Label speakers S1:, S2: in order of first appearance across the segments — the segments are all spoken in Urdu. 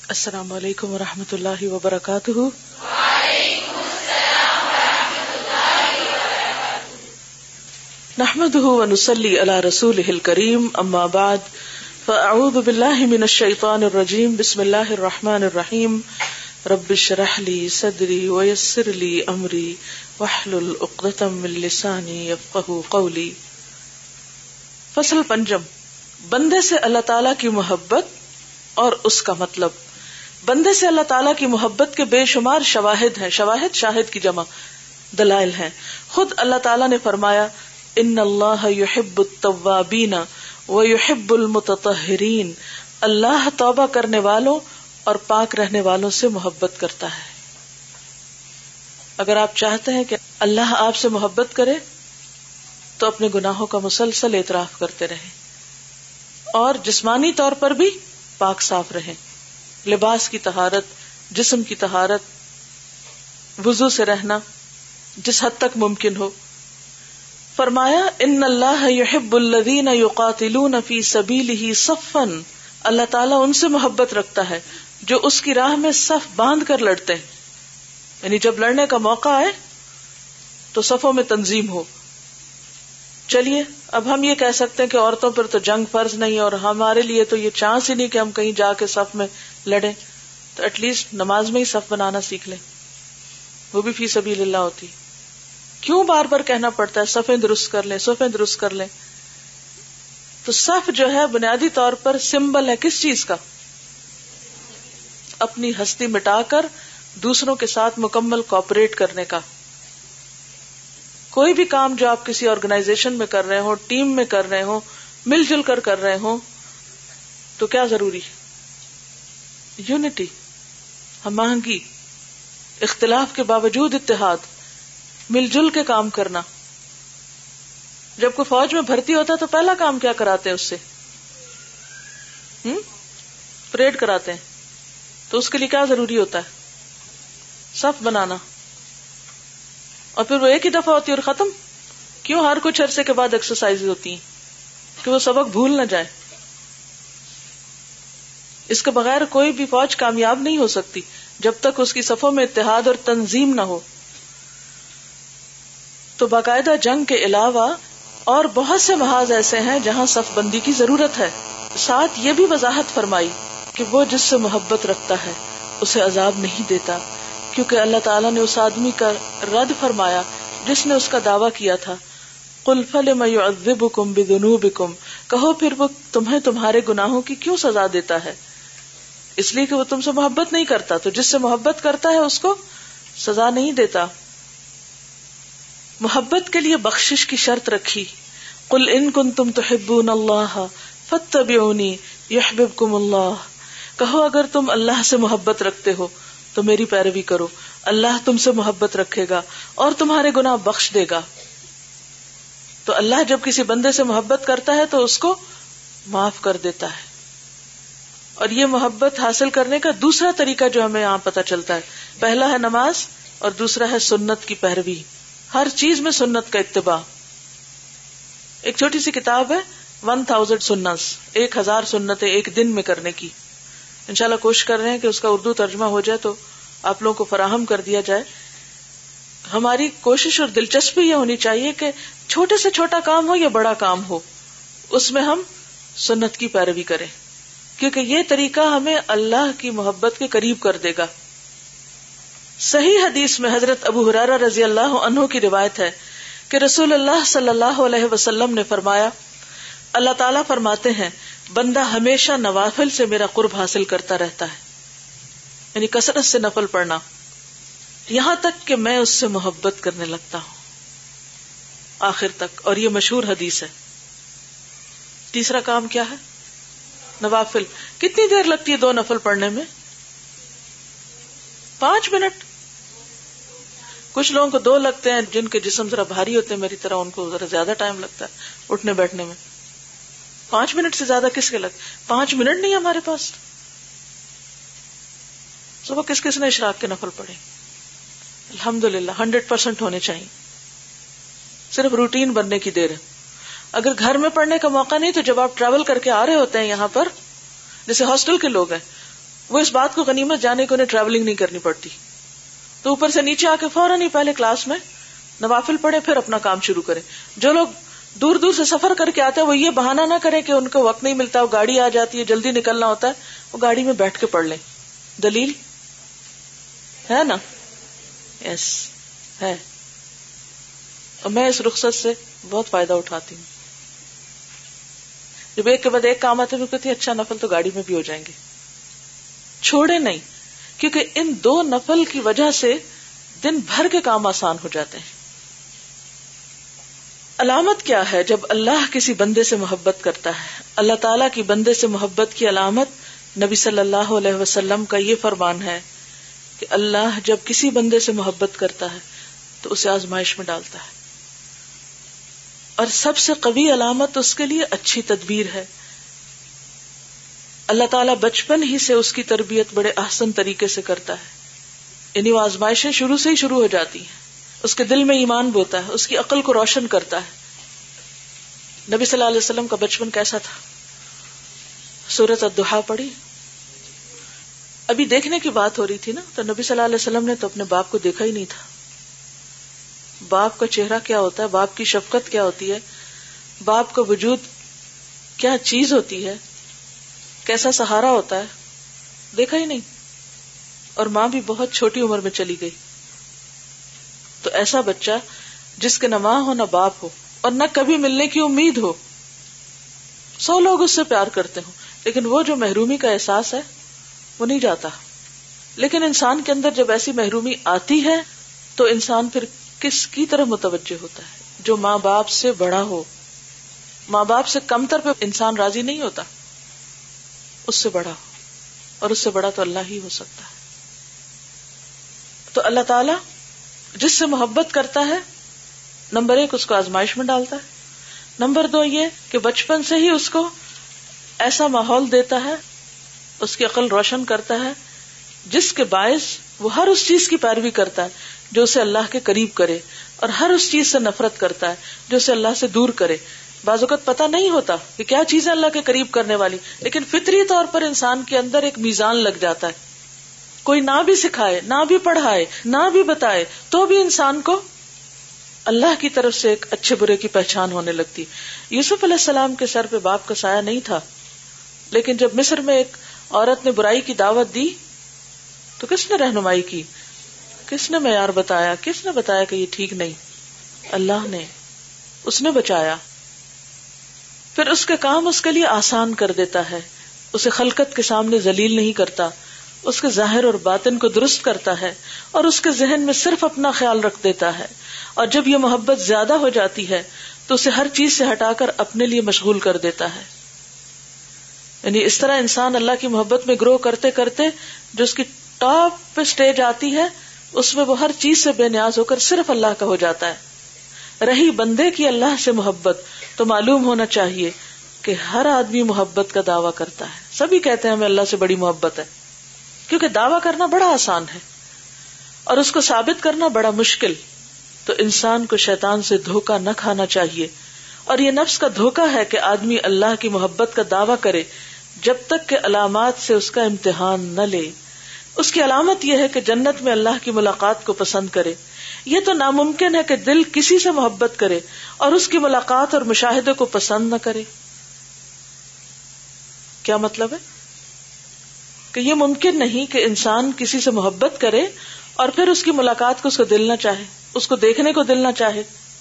S1: السلام علیکم ورحمۃ اللہ وبرکاتہ۔
S2: وعلیکم السلام ورحمۃ اللہ وبرکاتہ۔
S1: نحمده ونصلی علی رسولہ الکریم، اما بعد فاعوذ باللہ من الشیطان الرجیم، بسم اللہ الرحمن الرحیم۔ رب اشرح لی صدری ویسر لی امری واحلل عقدۃ من لسانی یفقہوا قولی۔ فصل پنجم، بندے سے اللہ تعالی کی محبت اور اس کا مطلب۔ بندے سے اللہ تعالیٰ کی محبت کے بے شمار شواہد ہیں، شواہد شاہد کی جمع، دلائل ہیں۔ خود اللہ تعالیٰ نے فرمایا ان اللہ یحب التوابین ویحب المتطہرین، اللہ توبہ کرنے والوں اور پاک رہنے والوں سے محبت کرتا ہے۔ اگر آپ چاہتے ہیں کہ اللہ آپ سے محبت کرے تو اپنے گناہوں کا مسلسل اعتراف کرتے رہیں اور جسمانی طور پر بھی پاک صاف رہیں، لباس کی طہارت، جسم کی طہارت، وضو سے رہنا جس حد تک ممکن ہو۔ فرمایا ان اللہ یحب الذین یقاتلون فی سبیلہ صفا، اللہ تعالیٰ ان سے محبت رکھتا ہے جو اس کی راہ میں صف باندھ کر لڑتے ہیں، یعنی جب لڑنے کا موقع آئے تو صفوں میں تنظیم ہو۔ چلیے اب ہم یہ کہہ سکتے ہیں کہ عورتوں پر تو جنگ فرض نہیں اور ہمارے لیے تو یہ چانس ہی نہیں کہ ہم کہیں جا کے صف میں لڑیں، تو ایٹ لیسٹ نماز میں ہی صف بنانا سیکھ لیں، وہ بھی فی سبیل اللہ ہوتی۔ کیوں بار بار کہنا پڑتا ہے صفیں درست کر لیں، صفیں درست کر لیں؟ تو صف جو ہے بنیادی طور پر سمبل ہے کس چیز کا؟ اپنی ہستی مٹا کر دوسروں کے ساتھ مکمل کوآپریٹ کرنے کا۔ کوئی بھی کام جو آپ کسی آرگنائزیشن میں کر رہے ہوں، ٹیم میں کر رہے ہوں، مل جل کر کر رہے ہوں، تو کیا ضروری؟ یونٹی، ہم آہنگی، اختلاف کے باوجود اتحاد، مل جل کے کام کرنا۔ جب کوئی فوج میں بھرتی ہوتا ہے تو پہلا کام کیا کراتے ہیں اس سے؟ پریڈ کراتے ہیں، تو اس کے لیے کیا ضروری ہوتا ہے؟ صف بنانا۔ اور پھر وہ ایک ہی دفعہ ہوتی ہے اور ختم؟ کیوں ہر کچھ عرصے کے بعد ایکسرسائز ہوتی ہیں کہ وہ سبق بھول نہ جائے؟ اس کے بغیر کوئی بھی فوج کامیاب نہیں ہو سکتی جب تک اس کی صفوں میں اتحاد اور تنظیم نہ ہو۔ تو باقاعدہ جنگ کے علاوہ اور بہت سے محاذ ایسے ہیں جہاں صف بندی کی ضرورت ہے۔ ساتھ یہ بھی وضاحت فرمائی کہ وہ جس سے محبت رکھتا ہے اسے عذاب نہیں دیتا، کیونکہ اللہ تعالیٰ نے اس آدمی کا رد فرمایا جس نے اس کا دعویٰ کیا تھا قُلْ فَلِمَ يُعَذِّبُكُمْ بِذُنُوبِكُمْ، کہو پھر وہ تمہیں تمہارے گناہوں کی کیوں سزا دیتا ہے؟ اس لیے کہ وہ تم سے محبت نہیں کرتا، تو جس سے محبت کرتا ہے اس کو سزا نہیں دیتا۔ محبت کے لیے بخشش کی شرط رکھی، قُلْ إِن كُنتُمْ تُحِبُّونَ اللَّهَ فَاتَّبِعُونِي يُحْبِبْكُمُ اللَّهُ، کہو اگر تم اللہ سے محبت رکھتے ہو تو میری پیروی کرو، اللہ تم سے محبت رکھے گا اور تمہارے گناہ بخش دے گا۔ تو اللہ جب کسی بندے سے محبت کرتا ہے تو اس کو معاف کر دیتا ہے۔ اور یہ محبت حاصل کرنے کا دوسرا طریقہ جو ہمیں یہاں پتہ چلتا ہے، پہلا ہے نماز اور دوسرا ہے سنت کی پیروی، ہر چیز میں سنت کا اتباع۔ ایک چھوٹی سی کتاب ہے 1000 سنت، 1000 سنتیں ایک دن میں کرنے کی، انشاءاللہ کوشش کر رہے ہیں کہ اس کا اردو ترجمہ ہو جائے تو آپ لوگوں کو فراہم کر دیا جائے۔ ہماری کوشش اور دلچسپی یہ ہونی چاہیے کہ چھوٹے سے چھوٹا کام ہو یا بڑا کام ہو، اس میں ہم سنت کی پیروی کریں، کیونکہ یہ طریقہ ہمیں اللہ کی محبت کے قریب کر دے گا۔ صحیح حدیث میں حضرت ابو ہریرہ رضی اللہ عنہ کی روایت ہے کہ رسول اللہ صلی اللہ علیہ وسلم نے فرمایا، اللہ تعالیٰ فرماتے ہیں بندہ ہمیشہ نوافل سے میرا قرب حاصل کرتا رہتا ہے، یعنی کثرت سے نفل پڑھنا، یہاں تک کہ میں اس سے محبت کرنے لگتا ہوں، آخر تک۔ اور یہ مشہور حدیث ہے۔ تیسرا کام کیا ہے؟ نوافل۔ کتنی دیر لگتی ہے 2 نفل پڑھنے میں؟ 5 منٹ۔ کچھ لوگوں کو 2 لگتے ہیں، جن کے جسم ذرا بھاری ہوتے ہیں میری طرح، ان کو ذرا زیادہ ٹائم لگتا ہے اٹھنے بیٹھنے میں۔ 5 منٹ سے زیادہ کس کے لگتے؟ 5 منٹ نہیں ہمارے پاس۔ صبح کس کس نے اشراق کے نفل پڑھے؟ الحمدللہ 100% ہونے چاہیے، صرف روٹین بننے کی دیر ہے۔ اگر گھر میں پڑھنے کا موقع نہیں تو جب آپ ٹریول کر کے آ رہے ہوتے ہیں یہاں پر، جیسے ہاسٹل کے لوگ ہیں، وہ اس بات کو غنیمت جانے کو انہیں ٹریولنگ نہیں کرنی پڑتی، تو اوپر سے نیچے آ کے فوراً ہی پہلے کلاس میں نوافل پڑھے پھر اپنا کام شروع کریں. جو لوگ دور دور سے سفر کر کے آتے ہیں وہ یہ بہانہ نہ کریں کہ ان کو وقت نہیں ملتا، وہ گاڑی آ جاتی ہے جلدی نکلنا ہوتا ہے، وہ گاڑی میں بیٹھ کے پڑھ لیں. دلیل ہے نا؟ یس ہے. اور میں اس رخصت سے بہت فائدہ اٹھاتی ہوں. جب ایک کے بعد ایک کام آتے ہیں کہتی اچھا نفل تو گاڑی میں بھی ہو جائیں گے، چھوڑے نہیں، کیونکہ ان 2 نفل کی وجہ سے دن بھر کے کام آسان ہو جاتے ہیں. علامت کیا ہے جب اللہ کسی بندے سے محبت کرتا ہے؟ اللہ تعالیٰ کی بندے سے محبت کی علامت نبی صلی اللہ علیہ وسلم کا یہ فرمان ہے کہ اللہ جب کسی بندے سے محبت کرتا ہے تو اسے آزمائش میں ڈالتا ہے، اور سب سے قوی علامت اس کے لیے اچھی تدبیر ہے. اللہ تعالیٰ بچپن ہی سے اس کی تربیت بڑے احسن طریقے سے کرتا ہے، یعنی وہ آزمائشیں شروع سے ہی شروع ہو جاتی ہیں، اس کے دل میں ایمان بوتا ہے، اس کی عقل کو روشن کرتا ہے. نبی صلی اللہ علیہ وسلم کا بچپن کیسا تھا؟ سورۃ الضحیٰ پڑھی؟ ابھی دیکھنے کی بات ہو رہی تھی نا، تو نبی صلی اللہ علیہ وسلم نے تو اپنے باپ کو دیکھا ہی نہیں تھا. باپ کا چہرہ کیا ہوتا ہے، باپ کی شفقت کیا ہوتی ہے، باپ کا وجود کیا چیز ہوتی ہے، کیسا سہارا ہوتا ہے، دیکھا ہی نہیں. اور ماں بھی بہت چھوٹی عمر میں چلی گئی. تو ایسا بچہ جس کے نہ ماں ہو نہ باپ ہو اور نہ کبھی ملنے کی امید ہو، 100 لوگ اس سے پیار کرتے ہوں، لیکن وہ جو محرومی کا احساس ہے وہ نہیں جاتا. لیکن انسان کے اندر جب ایسی محرومی آتی ہے تو انسان پھر کس کی طرف متوجہ ہوتا ہے؟ جو ماں باپ سے بڑا ہو. ماں باپ سے کمتر پہ انسان راضی نہیں ہوتا، اس سے بڑا ہو، اور اس سے بڑا تو اللہ ہی ہو سکتا ہے. تو اللہ تعالی جس سے محبت کرتا ہے، نمبر 1 اس کو آزمائش میں ڈالتا ہے، نمبر 2 یہ کہ بچپن سے ہی اس کو ایسا ماحول دیتا ہے، اس کی عقل روشن کرتا ہے جس کے باعث وہ ہر اس چیز کی پیروی کرتا ہے جو اسے اللہ کے قریب کرے، اور ہر اس چیز سے نفرت کرتا ہے جو اسے اللہ سے دور کرے. بعض اوقات پتہ نہیں ہوتا کہ کیا چیز ہے اللہ کے قریب کرنے والی، لیکن فطری طور پر انسان کے اندر ایک میزان لگ جاتا ہے. کوئی نہ بھی سکھائے، نہ بھی پڑھائے، نہ بھی بتائے، تو بھی انسان کو اللہ کی طرف سے ایک اچھے برے کی پہچان ہونے لگتی. یوسف علیہ السلام کے سر پہ باپ کا سایہ نہیں تھا، لیکن جب مصر میں ایک عورت نے برائی کی دعوت دی تو کس نے رہنمائی کی، کس نے معیار بتایا، کس نے بتایا کہ یہ ٹھیک نہیں؟ اللہ نے. اس نے بچایا. پھر اس کے کام اس کے لیے آسان کر دیتا ہے، اسے خلقت کے سامنے ذلیل نہیں کرتا، اس کے ظاہر اور باطن کو درست کرتا ہے، اور اس کے ذہن میں صرف اپنا خیال رکھ دیتا ہے. اور جب یہ محبت زیادہ ہو جاتی ہے تو اسے ہر چیز سے ہٹا کر اپنے لیے مشغول کر دیتا ہے. یعنی اس طرح انسان اللہ کی محبت میں گرو کرتے کرتے جو اس کی ٹاپ پہ سٹیج آتی ہے، اس میں وہ ہر چیز سے بے نیاز ہو کر صرف اللہ کا ہو جاتا ہے. رہی بندے کی اللہ سے محبت، تو معلوم ہونا چاہیے کہ ہر آدمی محبت کا دعویٰ کرتا ہے. سبھی کہتے ہیں ہمیں اللہ سے بڑی محبت ہے، کیونکہ دعویٰ کرنا بڑا آسان ہے اور اس کو ثابت کرنا بڑا مشکل. تو انسان کو شیطان سے دھوکہ نہ کھانا چاہیے، اور یہ نفس کا دھوکہ ہے کہ آدمی اللہ کی محبت کا دعویٰ کرے جب تک کہ علامات سے اس کا امتحان نہ لے. اس کی علامت یہ ہے کہ جنت میں اللہ کی ملاقات کو پسند کرے. یہ تو ناممکن ہے کہ دل کسی سے محبت کرے اور اس کی ملاقات اور مشاہدے کو پسند نہ کرے. کیا مطلب ہے؟ کہ یہ ممکن نہیں کہ انسان کسی سے محبت کرے اور پھر اس کی ملاقات کو اس کو دل نہ چاہے، اس کو دیکھنے کو دل نہ چاہے.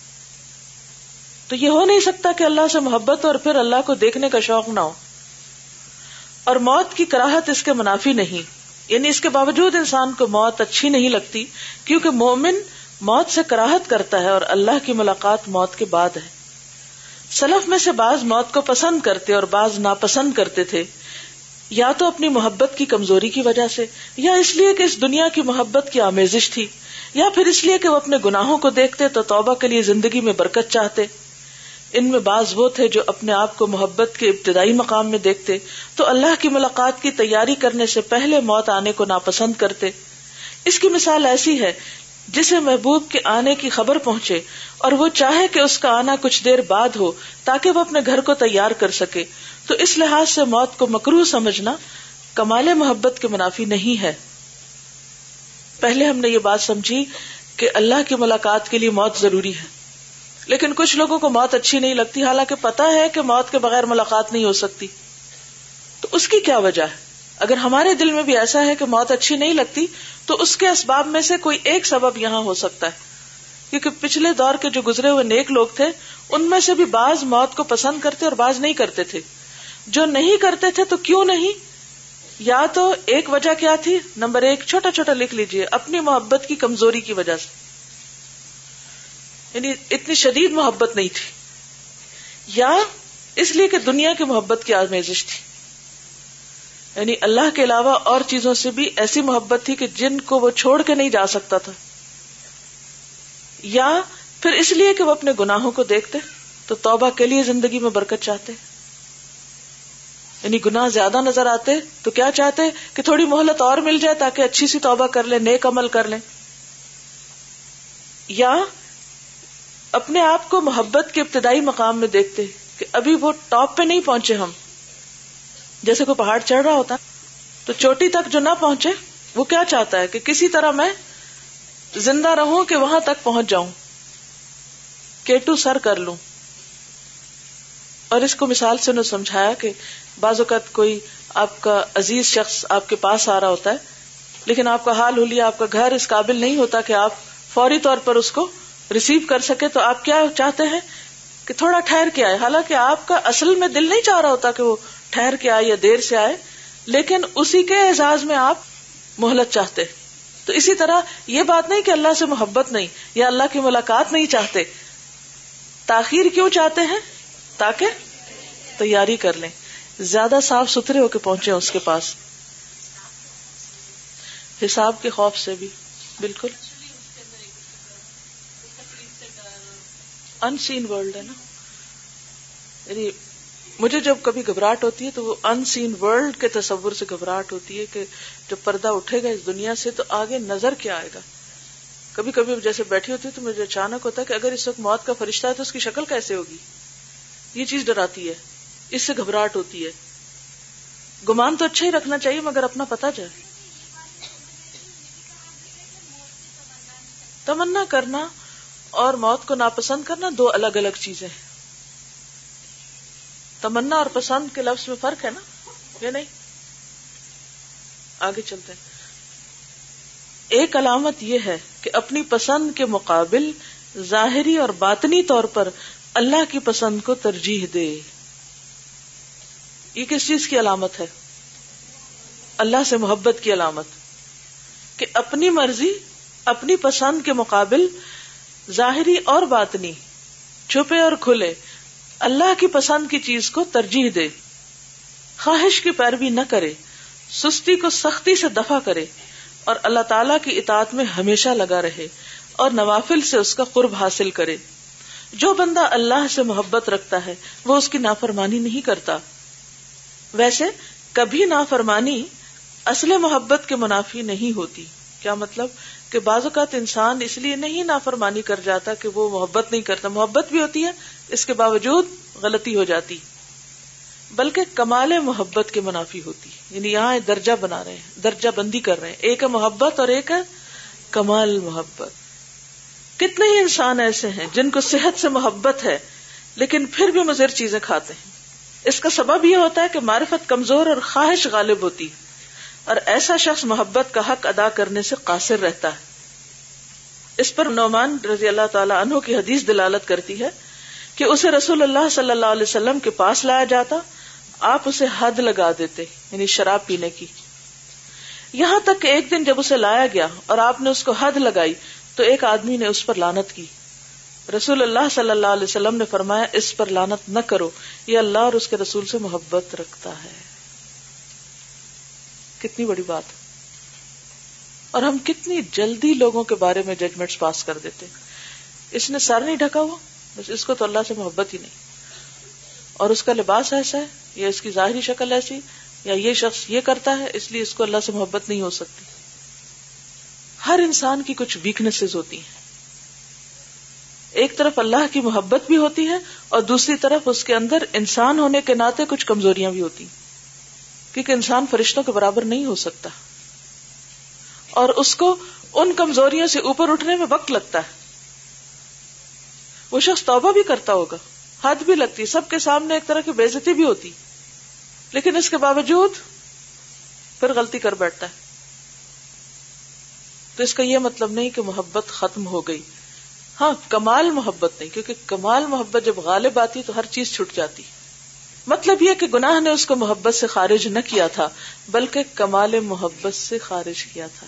S1: تو یہ ہو نہیں سکتا کہ اللہ سے محبت ہو اور پھر اللہ کو دیکھنے کا شوق نہ ہو. اور موت کی کراہت اس کے منافی نہیں، یعنی اس کے باوجود انسان کو موت اچھی نہیں لگتی، کیونکہ مومن موت سے کراہت کرتا ہے اور اللہ کی ملاقات موت کے بعد ہے. سلف میں سے بعض موت کو پسند کرتے اور بعض ناپسند کرتے تھے، یا تو اپنی محبت کی کمزوری کی وجہ سے، یا اس لیے کہ اس دنیا کی محبت کی آمیزش تھی، یا پھر اس لیے کہ وہ اپنے گناہوں کو دیکھتے تو توبہ کے لیے زندگی میں برکت چاہتے. ان میں بعض وہ تھے جو اپنے آپ کو محبت کے ابتدائی مقام میں دیکھتے تو اللہ کی ملاقات کی تیاری کرنے سے پہلے موت آنے کو ناپسند کرتے. اس کی مثال ایسی ہے جسے محبوب کے آنے کی خبر پہنچے اور وہ چاہے کہ اس کا آنا کچھ دیر بعد ہو تاکہ وہ اپنے گھر کو تیار کر سکے، تو اس لحاظ سے موت کو مکروہ سمجھنا کمال محبت کے منافی نہیں ہے. پہلے ہم نے یہ بات سمجھی کہ اللہ کی ملاقات کے لیے موت ضروری ہے، لیکن کچھ لوگوں کو موت اچھی نہیں لگتی، حالانکہ پتہ ہے کہ موت کے بغیر ملاقات نہیں ہو سکتی. تو اس کی کیا وجہ ہے؟ اگر ہمارے دل میں بھی ایسا ہے کہ موت اچھی نہیں لگتی تو اس کے اسباب میں سے کوئی ایک سبب یہاں ہو سکتا ہے، کیونکہ پچھلے دور کے جو گزرے ہوئے نیک لوگ تھے ان میں سے بھی بعض موت کو پسند کرتے اور بعض نہیں کرتے تھے. جو نہیں کرتے تھے تو کیوں نہیں؟ یا تو ایک وجہ کیا تھی؟ نمبر 1 چھوٹا چھوٹا لکھ لیجئے، اپنی محبت کی کمزوری کی وجہ سے، یعنی اتنی شدید محبت نہیں تھی، یا اس لیے کہ دنیا کی محبت کی آزمائش تھی، یعنی اللہ کے علاوہ اور چیزوں سے بھی ایسی محبت تھی کہ جن کو وہ چھوڑ کے نہیں جا سکتا تھا، یا پھر اس لیے کہ وہ اپنے گناہوں کو دیکھتے تو توبہ کے لیے زندگی میں برکت چاہتے، یعنی گناہ زیادہ نظر آتے تو کیا چاہتے کہ تھوڑی مہلت اور مل جائے تاکہ اچھی سی توبہ کر لیں، نیک عمل کر لیں. یا اپنے آپ کو محبت کے ابتدائی مقام میں دیکھتے کہ ابھی وہ ٹاپ پہ نہیں پہنچے، ہم جیسے کوئی پہاڑ چڑھ رہا ہوتا تو چوٹی تک جو نہ پہنچے وہ کیا چاہتا ہے کہ کسی طرح میں زندہ رہوں کہ وہاں تک پہنچ جاؤں، کیٹو سر کر لوں. اور اس کو مثال سے انہوں نے سمجھایا کہ بعض اوقات کوئی آپ کا عزیز شخص آپ کے پاس آ رہا ہوتا ہے، لیکن آپ کا حال حلیہ، آپ کا گھر اس قابل نہیں ہوتا کہ آپ فوری طور پر اس کو ریسیو کر سکے، تو آپ کیا چاہتے ہیں کہ تھوڑا ٹھہر کے آئے، حالانکہ آپ کا اصل میں دل نہیں چاہ رہا ہوتا کہ وہ ٹھہر کے آئے یا دیر سے آئے، لیکن اسی کے اعزاز میں آپ مہلت چاہتے. تو اسی طرح یہ بات نہیں کہ اللہ سے محبت نہیں یا اللہ کی ملاقات نہیں چاہتے، تاخیر کیوں چاہتے ہیں؟ تاکہ تیاری کر لیں، زیادہ صاف ستھرے ہو کے پہنچے اس کے پاس، حساب کے خوف سے بھی. بالکل ان سین ورلڈ ہے نا، یعنی مجھے جب کبھی گھبراہٹ ہوتی ہے تو وہ ان سین ورلڈ کے تصور سے گھبراہٹ ہوتی ہے کہ جب پردہ اٹھے گا اس دنیا سے تو آگے نظر کیا آئے گا. کبھی کبھی جیسے بیٹھی ہوتی ہے تو مجھے اچانک ہوتا ہے کہ اگر اس وقت موت کا فرشتہ ہے تو اس کی شکل کیسے ہوگی، یہ چیز ڈراتی ہے، اس سے گھبراہٹ ہوتی ہے. گمان تو اچھا ہی رکھنا چاہیے مگر اپنا پتا جائے. تمنا کرنا اور موت کو ناپسند کرنا دو الگ الگ چیزیں ہیں. تمنا اور پسند کے لفظ میں فرق ہے نا، یہ نہیں. آگے چلتے ہیں. ایک علامت یہ ہے کہ اپنی پسند کے مقابل ظاہری اور باطنی طور پر اللہ کی پسند کو ترجیح دے. یہ کس چیز کی علامت ہے؟ اللہ سے محبت کی علامت، کہ اپنی مرضی اپنی پسند کے مقابل ظاہری اور باطنی، چھپے اور کھلے، اللہ کی پسند کی چیز کو ترجیح دے. خواہش کی پیروی نہ کرے، سستی کو سختی سے دفع کرے، اور اللہ تعالیٰ کی اطاعت میں ہمیشہ لگا رہے اور نوافل سے اس کا قرب حاصل کرے. جو بندہ اللہ سے محبت رکھتا ہے وہ اس کی نافرمانی نہیں کرتا. ویسے کبھی نافرمانی اصل محبت کے منافی نہیں ہوتی. کیا مطلب؟ کہ بعض اوقات انسان اس لیے نہیں نافرمانی کر جاتا کہ وہ محبت نہیں کرتا، محبت بھی ہوتی ہے، اس کے باوجود غلطی ہو جاتی، بلکہ کمال محبت کے منافی ہوتی. یعنی یہاں درجہ بنا رہے ہیں، درجہ بندی کر رہے ہیں، ایک ہے محبت اور ایک ہے کمال محبت. کتنے ہی انسان ایسے ہیں جن کو صحت سے محبت ہے لیکن پھر بھی مضر چیزیں کھاتے ہیں. اس کا سبب یہ ہوتا ہے کہ معرفت کمزور اور خواہش غالب ہوتی، اور ایسا شخص محبت کا حق ادا کرنے سے قاصر رہتا ہے. اس پر نعمان رضی اللہ تعالی عنہ کی حدیث دلالت کرتی ہے کہ اسے رسول اللہ صلی اللہ علیہ وسلم کے پاس لایا جاتا، آپ اسے حد لگا دیتے، یعنی شراب پینے کی. یہاں تک کہ ایک دن جب اسے لایا گیا اور آپ نے اس کو حد لگائی تو ایک آدمی نے اس پر لعنت کی. رسول اللہ صلی اللہ علیہ وسلم نے فرمایا اس پر لعنت نہ کرو، یہ اللہ اور اس کے رسول سے محبت رکھتا ہے. کتنی بڑی بات. اور ہم کتنی جلدی لوگوں کے بارے میں ججمنٹس پاس کر دیتے. اس نے سر نہیں ڈھکا ہوا، بس اس کو تو اللہ سے محبت ہی نہیں، اور اس کا لباس ایسا ہے یا اس کی ظاہری شکل ایسی یا یہ شخص یہ کرتا ہے اس لیے اس کو اللہ سے محبت نہیں ہو سکتی. ہر انسان کی کچھ ویکنیسز ہوتی ہیں. ایک طرف اللہ کی محبت بھی ہوتی ہے اور دوسری طرف اس کے اندر انسان ہونے کے ناطے کچھ کمزوریاں بھی ہوتی ہیں. کیونکہ انسان فرشتوں کے برابر نہیں ہو سکتا، اور اس کو ان کمزوریوں سے اوپر اٹھنے میں وقت لگتا ہے. وہ شخص توبہ بھی کرتا ہوگا، حد بھی لگتی، سب کے سامنے ایک طرح کی بے عزتی بھی ہوتی، لیکن اس کے باوجود پھر غلطی کر بیٹھتا ہے. تو اس کا یہ مطلب نہیں کہ محبت ختم ہو گئی. ہاں، کمال محبت نہیں، کیونکہ کمال محبت جب غالب آتی تو ہر چیز چھٹ جاتی. مطلب یہ کہ گناہ نے اس کو محبت سے خارج نہ کیا تھا، بلکہ کمال محبت سے خارج کیا تھا.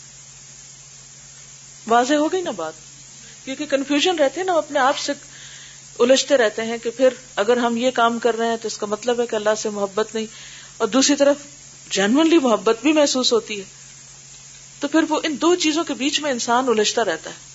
S1: واضح ہو گئی نا بات؟ کیونکہ کنفیوژن رہتے ہیں نا، اپنے آپ سے الجھتے رہتے ہیں کہ پھر اگر ہم یہ کام کر رہے ہیں تو اس کا مطلب ہے کہ اللہ سے محبت نہیں، اور دوسری طرف جینوئنلی محبت بھی محسوس ہوتی ہے. تو پھر وہ ان دو چیزوں کے بیچ میں انسان الجھتا رہتا ہے.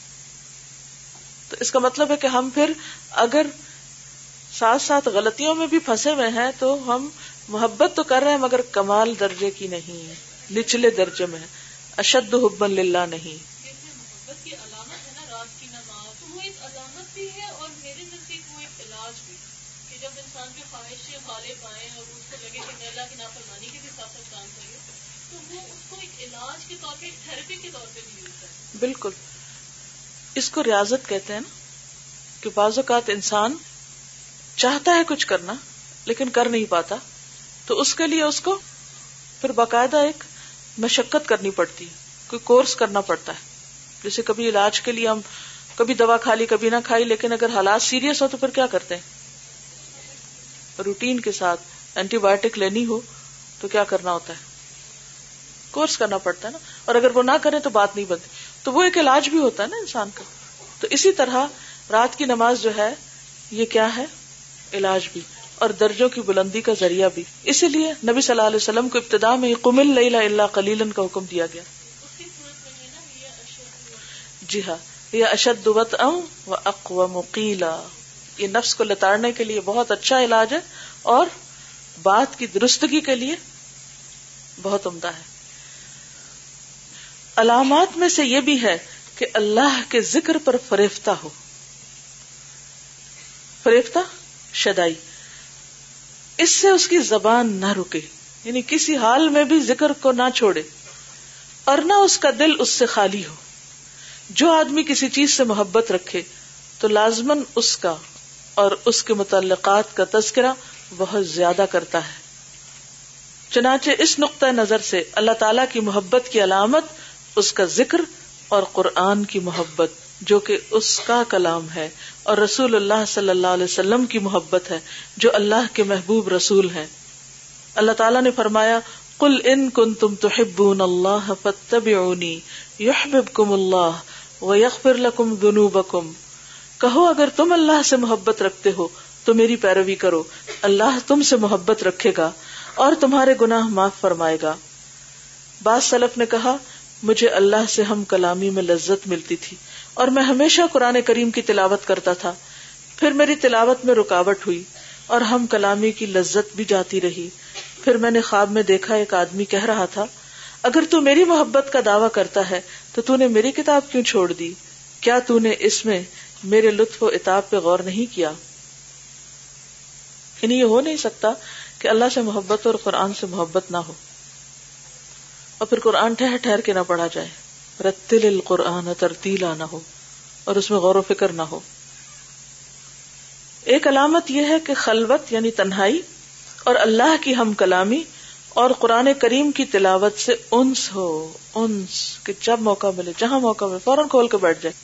S1: تو اس کا مطلب ہے کہ ہم پھر اگر ساتھ ساتھ غلطیوں میں بھی پھنسے ہوئے ہیں تو ہم محبت تو کر رہے ہیں مگر کمال درجے کی نہیں، نچلے درجے میں، اشد حبا للہ نہیں.
S3: محبت کی علامت ہے نا رات کی نماز، تو وہ ایک علامت بھی ہے اور میرے نزدیک وہ ایک علاج بھی، کہ جب انسان کی خواہشیں غالب آئیں اور اس کو لگے کہ میں اللہ کی نافرمانی کے بھی ساتھ ساتھ کام کرے، تو وہ اس کو ایک علاج کے طور پہ، ایک تھراپی کے طور پہ بھی یوز کرتا ہے.
S1: بالکل، اس کو ریاضت کہتے ہیں نا، کہ بعض اوقات انسان چاہتا ہے کچھ کرنا لیکن کر نہیں پاتا، تو اس کے لیے اس کو پھر باقاعدہ ایک مشقت کرنی پڑتی ہے، کوئی کورس کرنا پڑتا ہے. جیسے کبھی علاج کے لیے ہم کبھی دوا کھا لی کبھی نہ کھائی، لیکن اگر حالات سیریس ہو تو پھر کیا کرتے ہیں؟ روٹین کے ساتھ اینٹی بایوٹک لینی ہو تو کیا کرنا ہوتا ہے؟ کورس کرنا پڑتا ہے نا. اور اگر وہ نہ کرے تو بات نہیں بنتی. تو وہ ایک علاج بھی ہوتا ہے نا انسان کا. تو اسی طرح رات کی نماز جو ہے یہ کیا ہے؟ علاج بھی، اور درجوں کی بلندی کا ذریعہ بھی. اسی لیے نبی صلی اللہ علیہ وسلم کو ابتدا میں قم اللیل الا قلیلا کا حکم دیا گیا. جی ہاں، یہ اشد وطئا واقوم قیلا، یہ نفس کو لتاڑنے کے لیے بہت اچھا علاج ہے اور بات کی درستگی کے لیے بہت عمدہ ہے. علامات میں سے یہ بھی ہے کہ اللہ کے ذکر پر فریفتہ ہو. فریفتہ شدائی، اس سے اس کی زبان نہ رکے، یعنی کسی حال میں بھی ذکر کو نہ چھوڑے، اور نہ اس کا دل اس سے خالی ہو. جو آدمی کسی چیز سے محبت رکھے تو لازماً اس کا اور اس کے متعلقات کا تذکرہ بہت زیادہ کرتا ہے. چنانچہ اس نقطہ نظر سے اللہ تعالیٰ کی محبت کی علامت اس کا ذکر اور قرآن کی محبت جو کہ اس کا کلام ہے، اور رسول اللہ صلی اللہ علیہ وسلم کی محبت ہے جو اللہ کے محبوب رسول ہیں. اللہ تعالیٰ نے فرمایا قل ان کنتم تحبون اللہ فاتبعونی یحببکم اللہ ویغفر لکم ذنوبکم. کہو اگر تم اللہ سے محبت رکھتے ہو تو میری پیروی کرو، اللہ تم سے محبت رکھے گا اور تمہارے گناہ معاف فرمائے گا. بعض سلف نے کہا مجھے اللہ سے ہم کلامی میں لذت ملتی تھی اور میں ہمیشہ قرآن کریم کی تلاوت کرتا تھا، پھر میری تلاوت میں رکاوٹ ہوئی اور ہم کلامی کی لذت بھی جاتی رہی. پھر میں نے خواب میں دیکھا ایک آدمی کہہ رہا تھا اگر تو میری محبت کا دعویٰ کرتا ہے تو تو نے میری کتاب کیوں چھوڑ دی؟ کیا تو نے اس میں میرے لطف و عتاب پہ غور نہیں کیا؟ یعنی یہ ہو نہیں سکتا کہ اللہ سے محبت اور قرآن سے محبت نہ ہو اور پھر قرآن ٹھہر ٹھہر کے نہ پڑھا جائے، رتل القرآن ترتیلا نہ ہو اور اس میں غور و فکر نہ ہو. ایک علامت یہ ہے کہ خلوت یعنی تنہائی اور اللہ کی ہم کلامی اور قرآن کریم کی تلاوت سے انس ہو، انس کہ جب موقع ملے جہاں موقع ملے فوراً کھول کے بیٹھ جائے.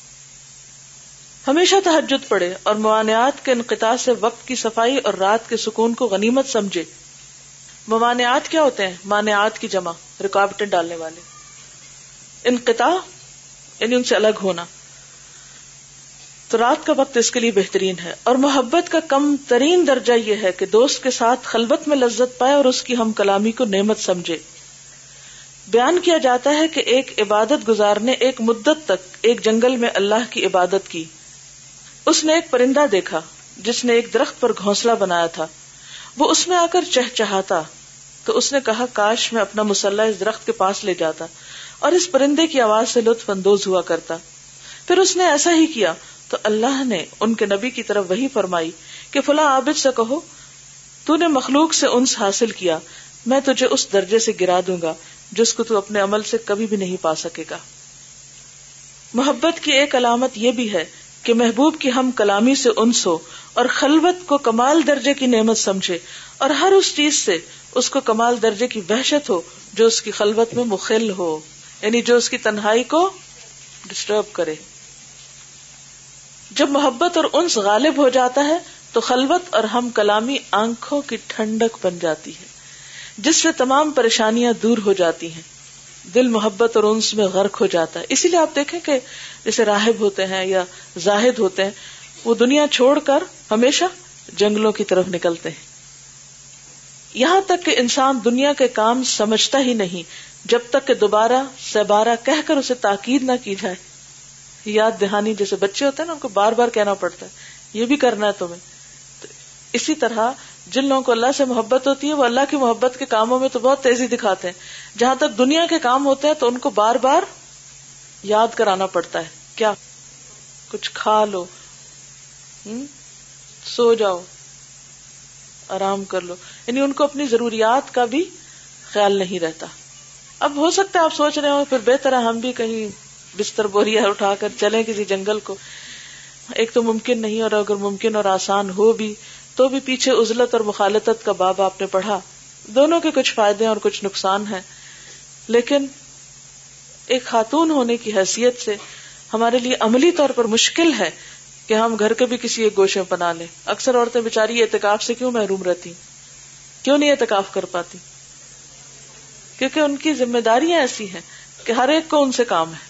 S1: ہمیشہ تہجد پڑھے اور موانعات کے انقطاع سے وقت کی صفائی اور رات کے سکون کو غنیمت سمجھے. موانعات کیا ہوتے ہیں؟ مانعات کی جمع، رکاوٹیں ڈالنے والے. انقطاع یعنی ان سے الگ ہونا. تو رات کا وقت اس کے لیے بہترین ہے. اور محبت کا کم ترین درجہ یہ ہے کہ دوست کے ساتھ خلوت میں لذت پائے اور اس کی ہم کلامی کو نعمت سمجھے. بیان کیا جاتا ہے کہ ایک عبادت گزار نے ایک مدت تک ایک جنگل میں اللہ کی عبادت کی. اس نے ایک پرندہ دیکھا جس نے ایک درخت پر گھونسلہ بنایا تھا. وہ اس میں آ کر چہچہاتا تو اس نے کہا کاش میں اپنا مسلح اس درخت کے پاس لے جاتا اور اس پرندے کی آواز سے لطف اندوز ہوا کرتا. پھر اس نے ایسا ہی کیا تو اللہ نے ان کے نبی کی طرف وحی فرمائی کہ فلاں عابد سے کہو تو نے مخلوق سے انس حاصل کیا میں تجھے اس درجے سے گرا دوں گا جس کو تو اپنے عمل سے کبھی بھی نہیں پا سکے گا. محبت کی ایک علامت یہ بھی ہے کہ محبوب کی ہم کلامی سے انس ہو اور خلوت کو کمال درجے کی نعمت سمجھے، اور ہر اس چیز سے اس کو کمال درجے کی وحشت ہو جو اس کی خلوت میں مخل ہو، یعنی جو اس کی تنہائی کو ڈسٹرب کرے. جب محبت اور انس غالب ہو جاتا ہے تو خلوت اور ہم کلامی آنکھوں کی ٹھنڈک بن جاتی ہے جس سے تمام پریشانیاں دور ہو جاتی ہیں. دل محبت اور انس میں غرق ہو جاتا ہے. اسی لیے آپ دیکھیں کہ جیسے راہب ہوتے ہیں یا زاہد ہوتے ہیں، وہ دنیا چھوڑ کر ہمیشہ جنگلوں کی طرف نکلتے ہیں. یہاں تک کہ انسان دنیا کے کام سمجھتا ہی نہیں جب تک کہ دوبارہ سبارہ کہہ کر اسے تاکید نہ کی جائے. یاد دہانی جیسے بچے ہوتے ہیں نا، ان کو بار بار کہنا پڑتا ہے یہ بھی کرنا ہے تمہیں. تو اسی طرح جن لوگوں کو اللہ سے محبت ہوتی ہے وہ اللہ کی محبت کے کاموں میں تو بہت تیزی دکھاتے ہیں. جہاں تک دنیا کے کام ہوتے ہیں تو ان کو بار بار یاد کرانا پڑتا ہے. کیا کچھ کھا لو، سو جاؤ، آرام کر لو، یعنی ان کو اپنی ضروریات کا بھی خیال نہیں رہتا. اب ہو سکتا ہے آپ سوچ رہے ہو پھر بہتر ہے ہم بھی کہیں بستر بوریا اٹھا کر چلیں کسی جنگل کو. ایک تو ممکن نہیں، اور اگر ممکن اور آسان ہو بھی تو بھی پیچھے عزلت اور مخالطت کا باب آپ نے پڑھا. دونوں کے کچھ فائدے اور کچھ نقصان ہیں، لیکن ایک خاتون ہونے کی حیثیت سے ہمارے لیے عملی طور پر مشکل ہے کہ ہم گھر کے بھی کسی ایک گوشے میں پناہ لیں. اکثر عورتیں بیچاری اعتکاف سے کیوں محروم رہتی، کیوں نہیں اعتکاف کر پاتی؟ کیونکہ ان کی ذمہ داریاں ایسی ہیں کہ ہر ایک کو ان سے کام ہے،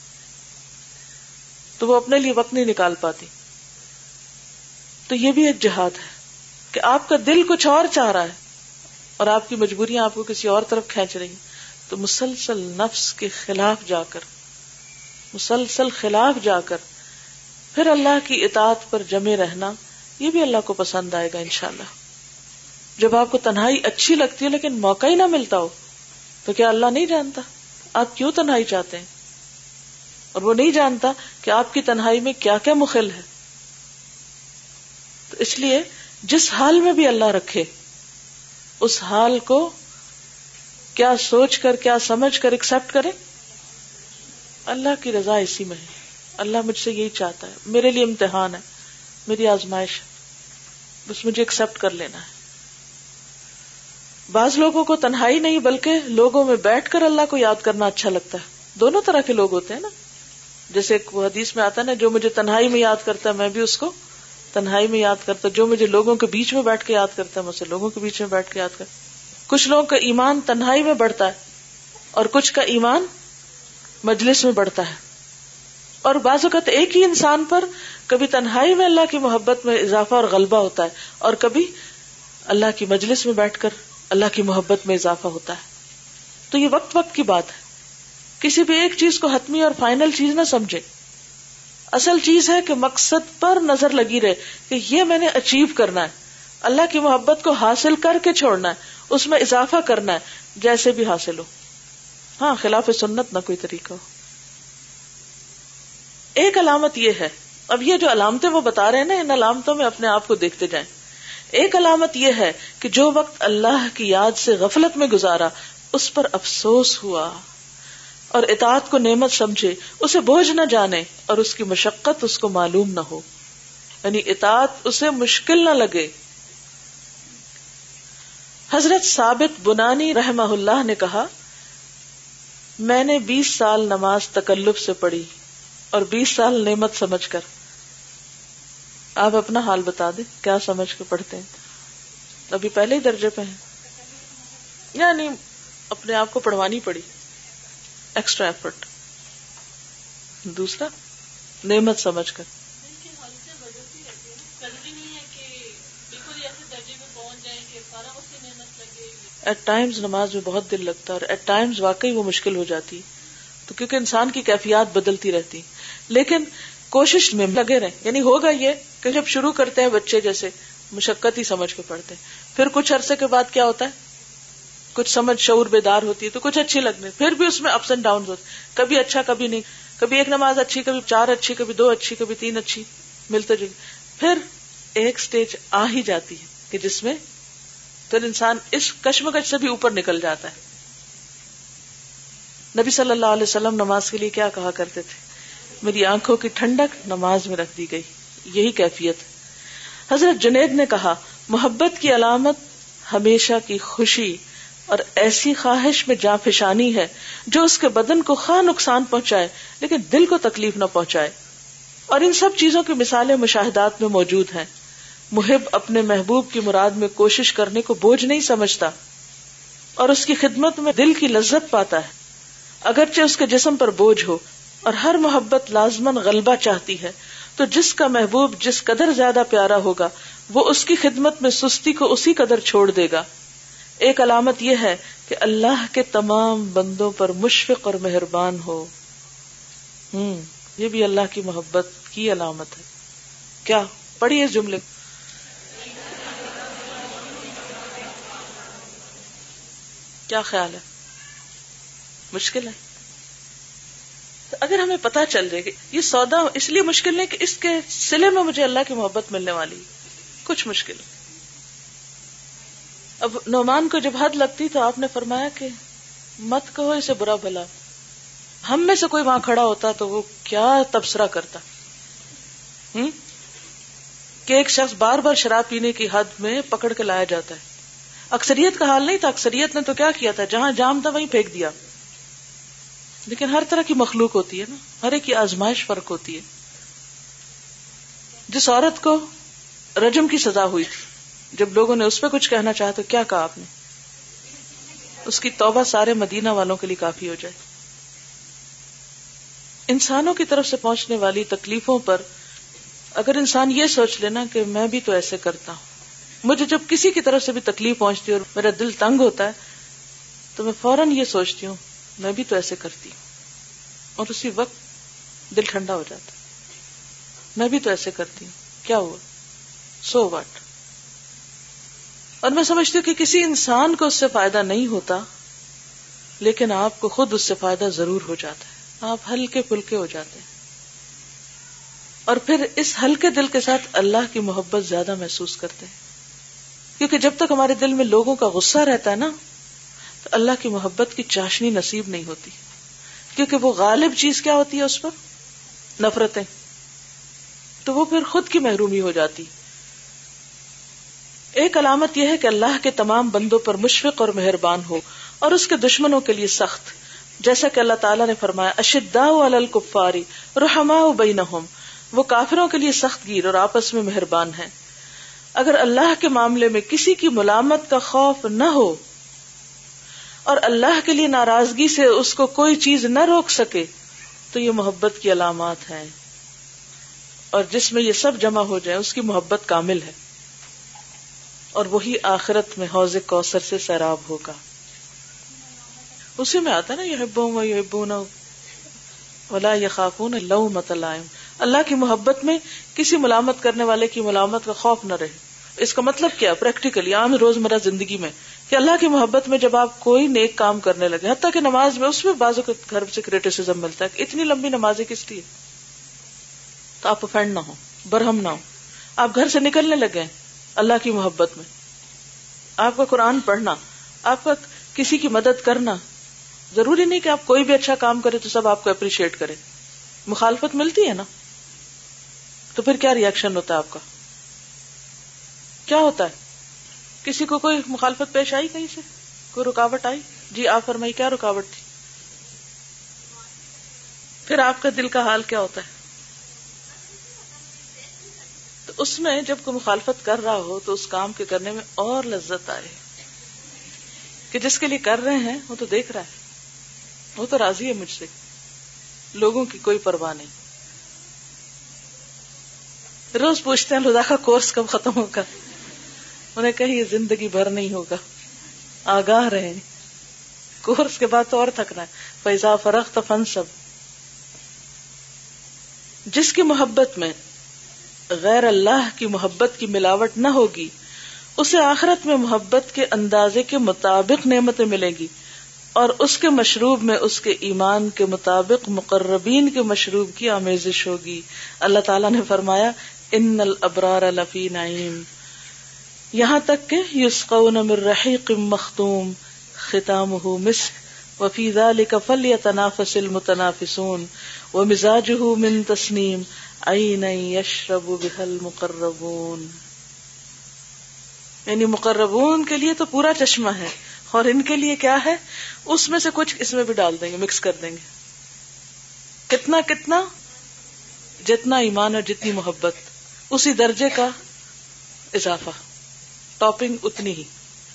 S1: تو وہ اپنے لیے وقت نہیں نکال پاتی. تو یہ بھی ایک جہاد ہے کہ آپ کا دل کچھ اور چاہ رہا ہے اور آپ کی مجبوریاں آپ کو کسی اور طرف کھینچ رہی ہیں، تو مسلسل نفس کے خلاف جا کر، مسلسل خلاف جا کر پھر اللہ کی اطاعت پر جمے رہنا، یہ بھی اللہ کو پسند آئے گا انشاءاللہ. جب آپ کو تنہائی اچھی لگتی ہے لیکن موقع ہی نہ ملتا ہو تو کیا اللہ نہیں جانتا آپ کیوں تنہائی چاہتے ہیں؟ اور وہ نہیں جانتا کہ آپ کی تنہائی میں کیا کیا مخل ہے. تو اس لیے جس حال میں بھی اللہ رکھے اس حال کو کیا سوچ کر، کیا سمجھ کر ایکسپٹ کرے. اللہ کی رضا اسی میں ہے. اللہ مجھ سے یہی چاہتا ہے، میرے لیے امتحان ہے، میری آزمائش ہے، بس مجھے ایکسپٹ کر لینا ہے. بعض لوگوں کو تنہائی نہیں بلکہ لوگوں میں بیٹھ کر اللہ کو یاد کرنا اچھا لگتا ہے. دونوں طرح کے لوگ ہوتے ہیں نا. جیسے ایک حدیث میں آتا ہے نا، جو مجھے تنہائی میں یاد کرتا ہے میں بھی اس کو تنہائی میں یاد کرتا. جو مجھے لوگوں کے بیچ میں بیٹھ کے یاد کرتا ہے مجھے لوگوں کے بیچ میں بیٹھ کے یاد کرتا. کچھ لوگوں کا ایمان تنہائی میں بڑھتا ہے اور کچھ کا ایمان مجلس میں بڑھتا ہے. اور بعض اوقات ایک ہی انسان پر کبھی تنہائی میں اللہ کی محبت میں اضافہ اور غلبہ ہوتا ہے اور کبھی اللہ کی مجلس میں بیٹھ کر اللہ کی محبت میں اضافہ ہوتا ہے. تو یہ وقت وقت کی بات ہے. کسی بھی ایک چیز کو حتمی اور فائنل چیز نہ سمجھے. اصل چیز ہے کہ مقصد پر نظر لگی رہے کہ یہ میں نے اچیو کرنا ہے، اللہ کی محبت کو حاصل کر کے چھوڑنا ہے، اس میں اضافہ کرنا ہے جیسے بھی حاصل ہو. ہاں، خلاف سنت نہ کوئی طریقہ ہو. ایک علامت یہ ہے، اب یہ جو علامتیں وہ بتا رہے ہیں نا، ان علامتوں میں اپنے آپ کو دیکھتے جائیں. ایک علامت یہ ہے کہ جو وقت اللہ کی یاد سے غفلت میں گزارا اس پر افسوس ہوا اور اطاعت کو نعمت سمجھے، اسے بوجھ نہ جانے اور اس کی مشقت اس کو معلوم نہ ہو، یعنی اطاعت اسے مشکل نہ لگے. حضرت ثابت بنانی رحمہ اللہ نے کہا، میں نے 20 سال نماز تکلف سے پڑھی اور 20 سال نعمت سمجھ کر. آپ اپنا حال بتا دیں، کیا سمجھ کے پڑھتے ہیں؟ ابھی پہلے ہی درجے پہ ہیں، یعنی اپنے آپ کو پڑھوانی پڑی، ایکسٹرا ایفرٹ. دوسرا نعمت سمجھ کر. ایٹ ٹائمز نماز میں بہت دل لگتا ہے اور ایٹ ٹائمز واقعی وہ مشکل ہو جاتی، تو کیونکہ انسان کی کیفیات بدلتی رہتی. لیکن کوشش میں لگے رہیں. یعنی ہوگا یہ کہ جب شروع کرتے ہیں بچے جیسے مشقت ہی سمجھ کے پڑھتے ہیں، پھر کچھ عرصے کے بعد کیا ہوتا ہے، کچھ سمجھ شعور بیدار ہوتی ہے تو کچھ اچھی لگنے، پھر بھی اس میں اپس اینڈ ڈاؤن ہوتے، کبھی اچھا کبھی نہیں، کبھی ایک نماز اچھی، کبھی 4 اچھی، کبھی 2 اچھی، کبھی 3 اچھی، ملتے جلتے. پھر ایک سٹیج آ ہی جاتی ہے کہ جس میں پھر انسان اس کشمکش سے بھی اوپر نکل جاتا ہے. نبی صلی اللہ علیہ وسلم نماز کے لیے کیا کہا کرتے تھے؟ میری آنکھوں کی ٹھنڈک نماز میں رکھ دی گئی. یہی کیفیت ہے. حضرت جنید نے کہا محبت کی علامت ہمیشہ کی خوشی اور ایسی خواہش میں جاں فشانی ہے جو اس کے بدن کو خواہ نقصان پہنچائے لیکن دل کو تکلیف نہ پہنچائے. اور ان سب چیزوں کی مثالیں مشاہدات میں موجود ہیں. محب اپنے محبوب کی مراد میں کوشش کرنے کو بوجھ نہیں سمجھتا اور اس کی خدمت میں دل کی لذت پاتا ہے اگرچہ اس کے جسم پر بوجھ ہو. اور ہر محبت لازماً غلبہ چاہتی ہے تو جس کا محبوب جس قدر زیادہ پیارا ہوگا وہ اس کی خدمت میں سستی کو اسی قدر چھوڑ دے گا. ایک علامت یہ ہے کہ اللہ کے تمام بندوں پر مشفق اور مہربان ہو. یہ بھی اللہ کی محبت کی علامت ہے. کیا پڑھیے اس جملے. کیا خیال ہے؟ مشکل ہے. تو اگر ہمیں پتا چل جائے کہ یہ سودا اس لیے مشکل نہیں کہ اس کے صلے میں مجھے اللہ کی محبت ملنے والی, کچھ مشکل. اب نعمان کو جب حد لگتی تو آپ نے فرمایا کہ مت کہو اسے برا بھلا. ہم میں سے کوئی وہاں کھڑا ہوتا تو وہ کیا تبصرہ کرتا کہ ایک شخص بار بار شراب پینے کی حد میں پکڑ کے لایا جاتا ہے. اکثریت کا حال نہیں تھا. اکثریت نے تو کیا کیا تھا, جہاں جام تھا وہیں پھینک دیا. لیکن ہر طرح کی مخلوق ہوتی ہے نا, ہر ایک کی آزمائش فرق ہوتی ہے. جس عورت کو رجم کی سزا ہوئی تھی, جب لوگوں نے اس پہ کچھ کہنا چاہا تو کیا کہا آپ نے؟ اس کی توبہ سارے مدینہ والوں کے لیے کافی ہو جائے. انسانوں کی طرف سے پہنچنے والی تکلیفوں پر اگر انسان یہ سوچ لینا کہ میں بھی تو ایسے کرتا ہوں, مجھے جب کسی کی طرف سے بھی تکلیف پہنچتی ہے اور میرا دل تنگ ہوتا ہے تو میں فوراً یہ سوچتی ہوں میں بھی تو ایسے کرتی ہوں, اور اسی وقت دل ٹھنڈا ہو جاتا ہے. میں بھی تو ایسے کرتی ہوں, کیا ہوا, سو واٹ. اور میں سمجھتی ہوں کہ کسی انسان کو اس سے فائدہ نہیں ہوتا, لیکن آپ کو خود اس سے فائدہ ضرور ہو جاتا ہے. آپ ہلکے پھلکے ہو جاتے ہیں, اور پھر اس ہلکے دل کے ساتھ اللہ کی محبت زیادہ محسوس کرتے ہیں. کیونکہ جب تک ہمارے دل میں لوگوں کا غصہ رہتا ہے نا, تو اللہ کی محبت کی چاشنی نصیب نہیں ہوتی. کیونکہ وہ غالب چیز کیا ہوتی ہے اس پر؟ نفرتیں. تو وہ پھر خود کی محرومی ہو جاتی. ایک علامت یہ ہے کہ اللہ کے تمام بندوں پر مشفق اور مہربان ہو اور اس کے دشمنوں کے لیے سخت. جیسا کہ اللہ تعالیٰ نے فرمایا اشداء علی الکفار رحماء بینہم, وہ کافروں کے لیے سخت گیر اور آپس میں مہربان ہیں. اگر اللہ کے معاملے میں کسی کی ملامت کا خوف نہ ہو اور اللہ کے لیے ناراضگی سے اس کو کوئی چیز نہ روک سکے تو یہ محبت کی علامات ہیں, اور جس میں یہ سب جمع ہو جائے اس کی محبت کامل ہے, اور وہی آخرت میں حوض کوثر سے سیراب ہوگا. اسی میں آتا ہے نا یحبون و یحبون ولا یخافون لومۃ لائم. اللہ کی محبت میں کسی ملامت کرنے والے کی ملامت کا خوف نہ رہے. اس کا مطلب کیا پریکٹیکلی عام روزمرہ زندگی میں کہ اللہ کی محبت میں جب آپ کوئی نیک کام کرنے لگے, حتیٰ کہ نماز میں اس میں بعضوں کے گھر سے کریٹیسزم ملتا ہے کہ اتنی لمبی نمازیں کس لیے, تو آپ افینڈ نہ ہو, برہم نہ ہو. آپ گھر سے نکلنے لگے اللہ کی محبت میں, آپ کا قرآن پڑھنا, آپ کا کسی کی مدد کرنا, ضروری نہیں کہ آپ کوئی بھی اچھا کام کرے تو سب آپ کو اپریشیٹ کرے. مخالفت ملتی ہے نا, تو پھر کیا ریئیکشن ہوتا ہے آپ کا؟ کیا ہوتا ہے؟ کسی کو کوئی مخالفت پیش آئی, کہیں سے کوئی رکاوٹ آئی؟ جی آپ فرمائی, کیا رکاوٹ تھی؟ پھر آپ کا دل کا حال کیا ہوتا ہے؟ تو اس میں جب کوئی مخالفت کر رہا ہو تو اس کام کے کرنے میں اور لذت آئے کہ جس کے لیے کر رہے ہیں وہ تو دیکھ رہا ہے, وہ تو راضی ہے مجھ سے, لوگوں کی کوئی پرواہ نہیں. روز پوچھتے ہیں لدا کا کورس کب ختم ہوگا, انہیں کہیں یہ زندگی بھر نہیں ہوگا, آگاہ رہیں, کورس کے بعد تو اور تھکنا ہے. فَإِذَا فَرَغْتَ فَانْصَبْ. جس کی محبت میں غیر اللہ کی محبت کی ملاوٹ نہ ہوگی اسے آخرت میں محبت کے اندازے کے مطابق نعمتیں ملیں گی, اور اس کے مشروب میں اس کے ایمان کے مطابق مقربین کے مشروب کی آمیزش ہوگی. اللہ تعالیٰ نے فرمایا ان الابرار لفی نعیم, یہاں تک کہ یسقون من رحیق مختوم ختامہ مسک وفی ذلک فلیتنافس المتنافسون ومزاجہ من تسنیم عینا یشرب بها المقربون. یعنی مقربون کے لیے تو پورا چشمہ ہے، اور ان کے لیے کیا ہے؟ اس میں سے کچھ اس میں بھی ڈال دیں گے، مکس کر دیں گے. کتنا کتنا؟ جتنا ایمان اور جتنی محبت، اسی درجے کا اضافہ، ٹاپنگ اتنی ہی.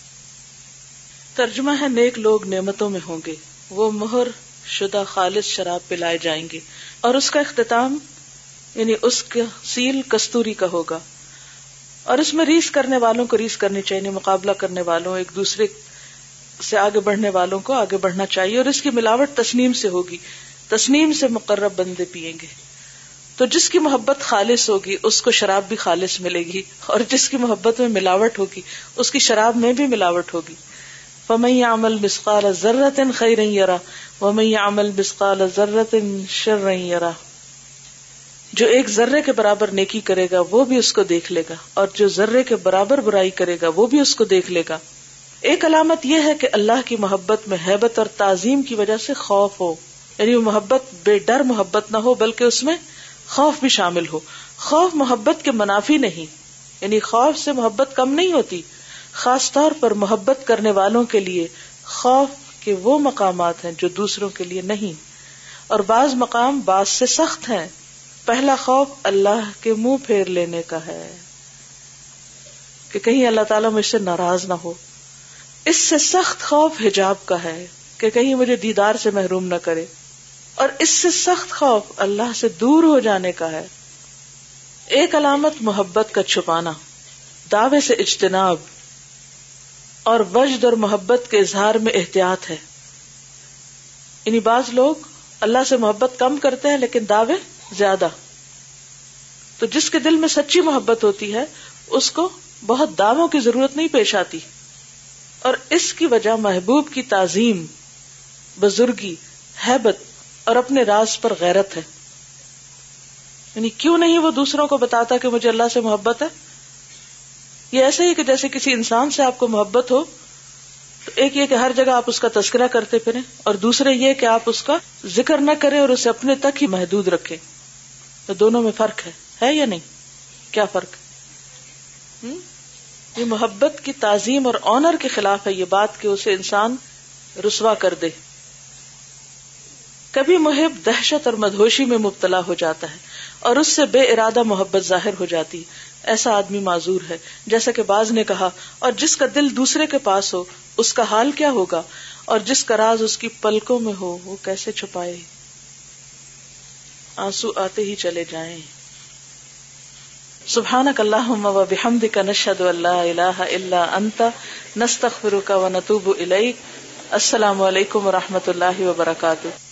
S1: ترجمہ ہے نیک لوگ نعمتوں میں ہوں گے، وہ مہر شدہ خالص شراب پلائے جائیں گے، اور اس کا اختتام یعنی اس کا سیل کستوری کا ہوگا. اور اس میں ریس کرنے والوں کو ریس کرنی چاہیے، مقابلہ کرنے والوں، ایک دوسرے سے آگے بڑھنے والوں کو آگے بڑھنا چاہیے. اور اس کی ملاوٹ تسنیم سے ہوگی، تسنیم سے مقرب بندے پیئیں گے. تو جس کی محبت خالص ہوگی اس کو شراب بھی خالص ملے گی، اور جس کی محبت میں ملاوٹ ہوگی اس کی شراب میں بھی ملاوٹ ہوگی. فَمَن يَعْمَلْ مِثْقَالَ ذَرَّةٍ خَيْرًا يَرَهُ وَمَن يَعْمَلْ مِثْقَالَ ذَرَّةٍ شَرًّا يَرَهُ. جو ایک ذرے کے برابر نیکی کرے گا وہ بھی اس کو دیکھ لے گا، اور جو ذرے کے برابر برائی کرے گا وہ بھی اس کو دیکھ لے گا. ایک علامت یہ ہے کہ اللہ کی محبت میں ہیبت اور تعظیم کی وجہ سے خوف ہو، یعنی وہ محبت بے ڈر محبت نہ ہو بلکہ اس میں خوف بھی شامل ہو. خوف محبت کے منافی نہیں، یعنی خوف سے محبت کم نہیں ہوتی. خاص طور پر محبت کرنے والوں کے لیے خوف کے وہ مقامات ہیں جو دوسروں کے لیے نہیں، اور بعض مقام بعض سے سخت ہیں. پہلا خوف اللہ کے منہ پھیر لینے کا ہے کہ کہیں اللہ تعالیٰ مجھ سے ناراض نہ ہو. اس سے سخت خوف حجاب کا ہے کہ کہیں مجھے دیدار سے محروم نہ کرے. اور اس سے سخت خوف اللہ سے دور ہو جانے کا ہے. ایک علامت محبت کا چھپانا، دعوے سے اجتناب، اور وجد اور محبت کے اظہار میں احتیاط ہے. یعنی بعض لوگ اللہ سے محبت کم کرتے ہیں لیکن دعوے زیادہ. تو جس کے دل میں سچی محبت ہوتی ہے اس کو بہت دعووں کی ضرورت نہیں پیش آتی. اور اس کی وجہ محبوب کی تعظیم، بزرگی، ہیبت اور اپنے راز پر غیرت ہے. یعنی کیوں نہیں وہ دوسروں کو بتاتا کہ مجھے اللہ سے محبت ہے؟ یہ ایسے ہی کہ جیسے کسی انسان سے آپ کو محبت ہو تو ایک یہ کہ ہر جگہ آپ اس کا تذکرہ کرتے پھریں، اور دوسرے یہ کہ آپ اس کا ذکر نہ کریں اور اسے اپنے تک ہی محدود رکھیں. تو دونوں میں فرق ہے یا نہیں؟ کیا فرق؟ یہ محبت کی تعظیم اور آنر کے خلاف ہے یہ بات کہ اسے انسان رسوا کر دے. کبھی محب دہشت اور مدہوشی میں مبتلا ہو جاتا ہے اور اس سے بے ارادہ محبت ظاہر ہو جاتی. ایسا آدمی معذور ہے. جیسا کہ بعض نے کہا، اور جس کا دل دوسرے کے پاس ہو اس کا حال کیا ہوگا، اور جس کا راز اس کی پلکوں میں ہو وہ کیسے چھپائے. آنسو آتے ہی چلے جائیں. سبحانک اللہم و بحمدک نشہد ان لا الہ الا انت نستغفرک و نتوب الیک. السلام علیکم و رحمۃ اللہ وبرکاتہ.